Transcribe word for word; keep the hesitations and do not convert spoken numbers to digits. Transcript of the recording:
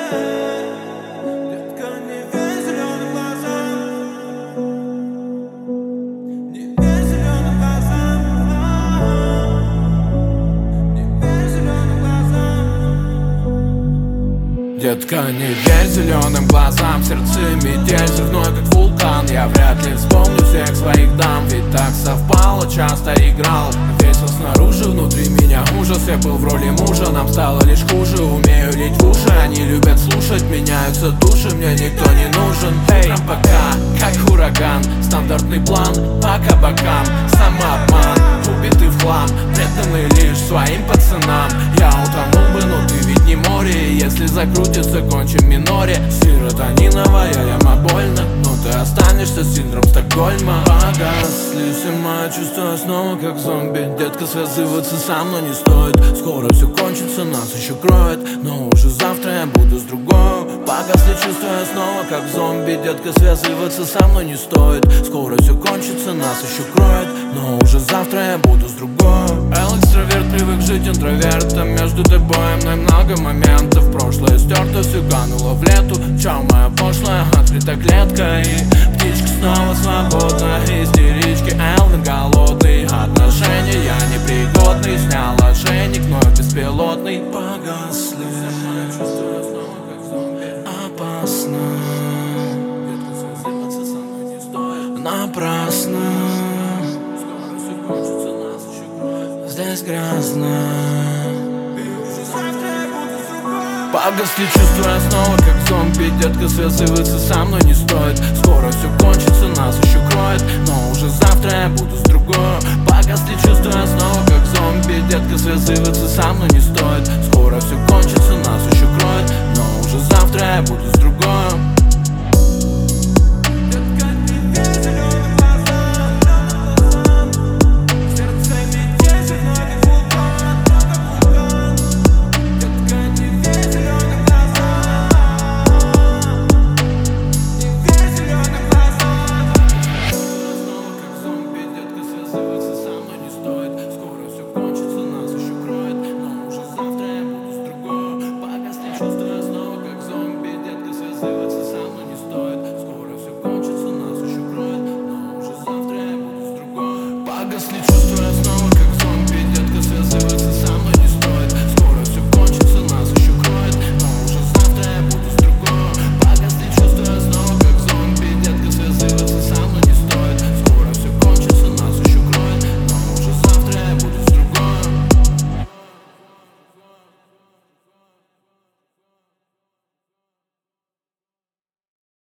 Детка, не верь зеленым глазам, не верь зеленым глазам, не верь зеленым глазам. Детка, не верь зеленым глазам, сердце метель взрывной, как вулкан. Я вряд ли вспомню всех своих дам, ведь так совпало, часто играл. Весел снаружи, внутри меня ужас. Я был в роли мужа, нам стало лишь хуже. Умею лить в уши, они любят слушать. Меняются души, мне никто не нужен. Эй, пока, как ураган, стандартный план по кабакам. Самообман, убитый в хлам, преданный лишь своим пацанам. Я утонул бы, но ты ведь не море. Если закрутится, кончим в миноре. Серотониновая яма больно, но ты останешься с синдром Стокгольма. Погасли все мои чувства снова как зомби. Детка, связываться со мной не стоит. Скоро все кончится, нас еще кроет, но уже завтра я буду с другой. Погасли чувства снова как зомби. Детка, связываться со мной не стоит. Скоро все кончится, нас еще кроет, но уже завтра я буду с другой. Эл, экстраверт, привык жить интровертом. Между тобой и мной много моментов. Прошлое стерто, все кануло в лету. Чау, моя пошлая, открыта клетка. И птичка снова свободна. Истерички, Элвин голодный. Отношения я непригодный. Снял ошейник, но беспилотный. Погасли. Опасно. Напрасно. Здесь грязно. Погасли чувства снова как зомби. Детка, связываться со мной не стоит. Скоро все кончится, нас еще кроет, но уже завтра я буду с другой. Погасли чувства снова как зомби. Детка, связываться со мной не стоит. Скоро все кончится, нас еще кроет, но уже завтра я буду с другой.